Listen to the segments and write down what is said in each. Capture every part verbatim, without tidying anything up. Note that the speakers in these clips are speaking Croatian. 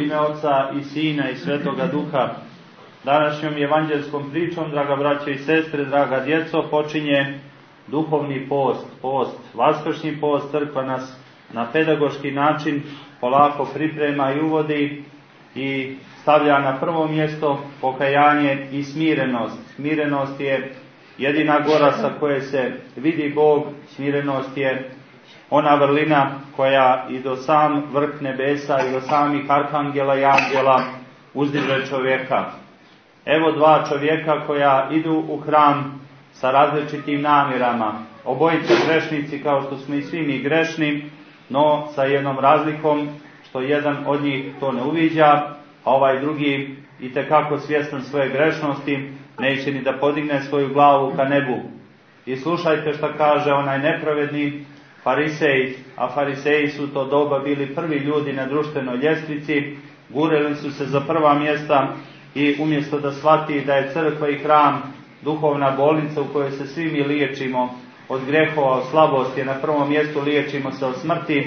ime Oca i Sina i Svetoga Duha. Današnjom evanđelskom pričom, draga braćo i sestre, draga djeco, počinje duhovni post, post, vaskršnji post. Crkva nas na pedagoški način polako priprema i uvodi i stavlja na prvo mjesto pokajanje i smirenost. Smirenost je jedina gora sa koje se vidi Bog, smirenost je ona vrlina koja i do sam vrh nebesa i do samih arhangela i angela uzdiže čovjeka. Evo dva čovjeka koja idu u hram sa različitim namjerama. Obojice grešnici, kao što smo i svi mi grešni, no sa jednom razlikom što jedan od njih to ne uviđa, a ovaj drugi itekako svjestan svoje grešnosti neće ni da podigne svoju glavu ka nebu. I slušajte šta kaže onaj nepravedni farisej, a fariseji su to doba bili prvi ljudi na društvenoj ljestvici, gureli su se za prva mjesta i umjesto da shvati da je crkva i hram duhovna bolnica u kojoj se svi mi liječimo od grehova, od slabosti, na prvom mjestu liječimo se od smrti,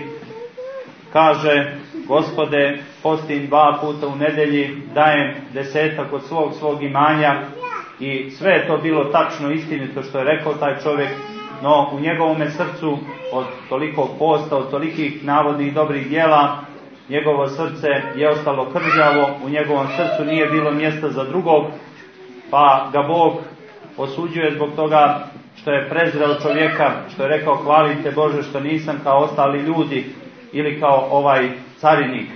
kaže: Gospode, postim dva puta u nedelji, dajem desetak od svog svog imanja. I sve je to bilo tačno, istinito što je rekao taj čovjek, no u njegovome srcu od tolikog posta, od tolikih navodnih dobrih djela, njegovo srce je ostalo krđavo, u njegovom srcu nije bilo mjesta za drugog, pa ga Bog osuđuje zbog toga što je prezreo čovjeka, što je rekao: hvalim te Bože što nisam kao ostali ljudi ili kao ovaj carinik.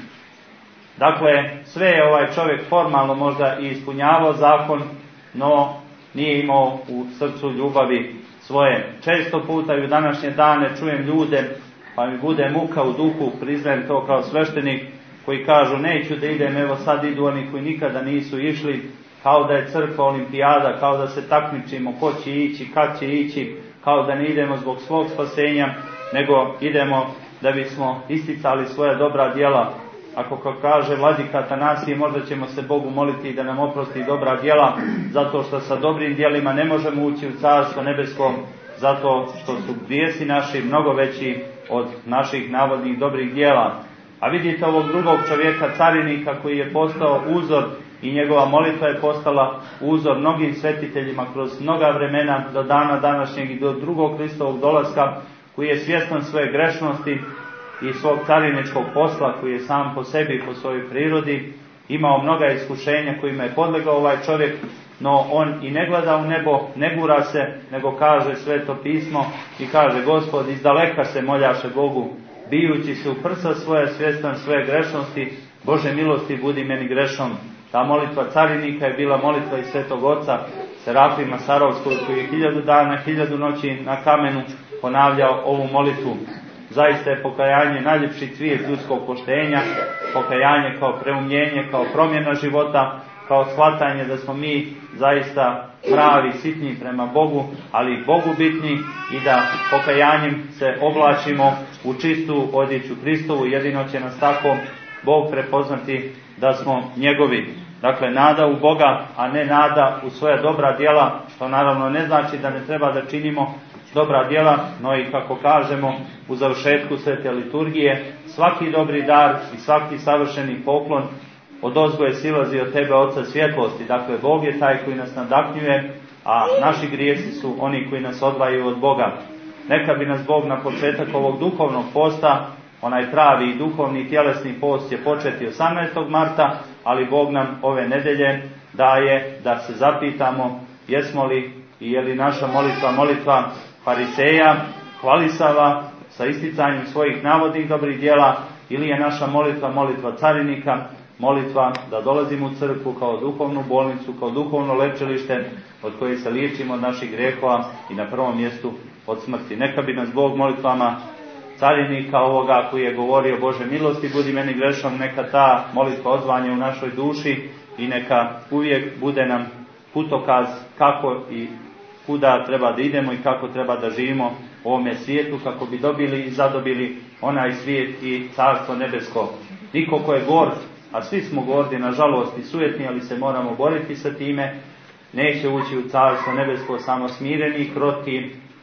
Dakle, sve je ovaj čovjek formalno možda i ispunjavao zakon, no nije imao u srcu ljubavi svoje. Često puta i u današnje dane čujem ljude, pa mi bude muka u duhu, priznajem to kao sveštenik, koji kažu: neću da idem, evo sad idu oni koji nikada nisu išli, kao da je crkva olimpijada, kao da se takmičimo ko će ići, kad će ići, kao da ne idemo zbog svog spasenja, nego idemo da bismo isticali svoja dobra djela. Ako, kao kaže vladika Atanasije, možda ćemo se Bogu moliti da nam oprosti dobra djela, zato što sa dobrim djelima ne možemo ući u Carstvo nebesko, zato što su grijesi naši mnogo veći od naših navodnih dobrih djela. A vidite ovog drugog čovjeka, carinika, koji je postao uzor i njegova molitva je postala uzor mnogim svetiteljima kroz mnoga vremena do dana današnjeg i do drugog Hristovog dolaska, koji je svjestan svoje grešnosti i svog cariničkog posla, koji je sam po sebi, po svojoj prirodi imao mnoga iskušenja kojima je podlegao ovaj čovjek, no on i ne gleda u nebo, ne gura se, nego kaže Sveto pismo i kaže: Gospod, izdaleka se moljaše Bogu, bijući se u prsa svoje, svjestan svoje grešnosti, Bože milosti budi meni grešom. Ta molitva carinika je bila molitva i Svetog Oca Serafima Sarovskog, koji je hiljadu dana, hiljadu noći na kamenu ponavljao ovu molitvu. Zaista je pokajanje najljepši cvijet ljudskog poštenja, pokajanje kao preumljenje, kao promjena života, kao shvatanje da smo mi zaista pravi, sitni prema Bogu, ali Bogu bitni, i da pokajanjem se oblačimo u čistu odjeću Hristovu. Jedino će nas tako Bog prepoznati da smo njegovi. Dakle, nada u Boga, a ne nada u svoja dobra djela, što naravno ne znači da ne treba da činimo dobra djela, no i kako kažemo u završetku svete liturgije, svaki dobri dar i svaki savršeni poklon odozgo je silazi od tebe, Oca svjetlosti. Dakle, Bog je taj koji nas nadahnjuje, a naši grijesi su oni koji nas odvajaju od Boga. Neka bi nas Bog na početak ovog duhovnog posta, onaj pravi i duhovni tjelesni post će početi osamnaestog marta, ali Bog nam ove nedelje daje da se zapitamo jesmo li i je li naša molitva molitva fariseja, hvalisava sa isticanjem svojih navodnih dobrih djela, ili je naša molitva molitva carinika, molitva da dolazimo u crkvu kao duhovnu bolnicu, kao duhovno lečilište od koje se liječimo od naših grehova i na prvom mjestu od smrti. Neka bi nas Bog molitvama carinika ovoga koji je govorio: Bože milosti budi meni grešom, neka ta molitva odzvanje u našoj duši i neka uvijek bude nam putokaz kako i kuda treba da idemo i kako treba da živimo u ovome svijetu, kako bi dobili i zadobili onaj svijet i Carstvo nebesko. Niko ko je gord, a svi smo gordi, nažalost, i sujetni, ali se moramo boriti sa time, neće ući u Carstvo nebesko samo smireni, krotki,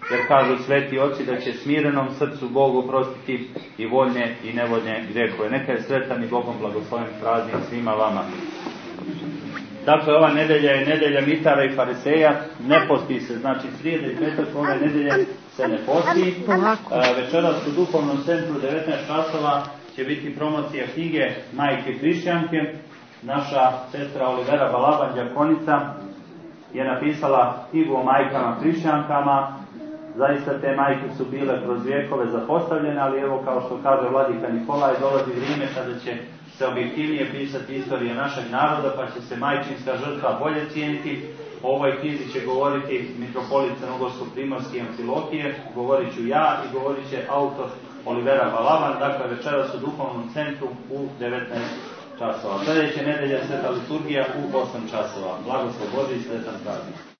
jer kažu sveti oci da će smirenom srcu Bogu oprostiti i voljne i nevoljne grijehove. Neka je sretan i Bogom blagosloven praznik svima vama. Dakle, ova nedelja je nedelja mitara i fariseja, ne posti se, znači srijeda i petak ove nedelje se ne posti. E, večeras u Duhovnom centru devetnaest časova će biti promocija knjige Majke hrišćanke. Naša sestra Olivera Balaban, đakonica, je napisala knjigu o majkama hrišćankama. Zaista te majke su bile kroz vijekove zapostavljene, ali evo, kao što kaže vladika Nikolaj, dolazi vrijeme kada će se objektivnije pisati istorija našeg naroda, pa će se majčinska žrtva bolje cijeniti. O ovoj knjizi će govoriti mitropolit Crnogorsko-primorski Amfilohije, govorit ću ja i govorit će autor Olivera Balaban. Dakle, večeras u Duhovnom centru u devetnaest časova. Sljedeće nedelje sveta liturgija u osam časova. Blagoslov Božji i sretan praznik.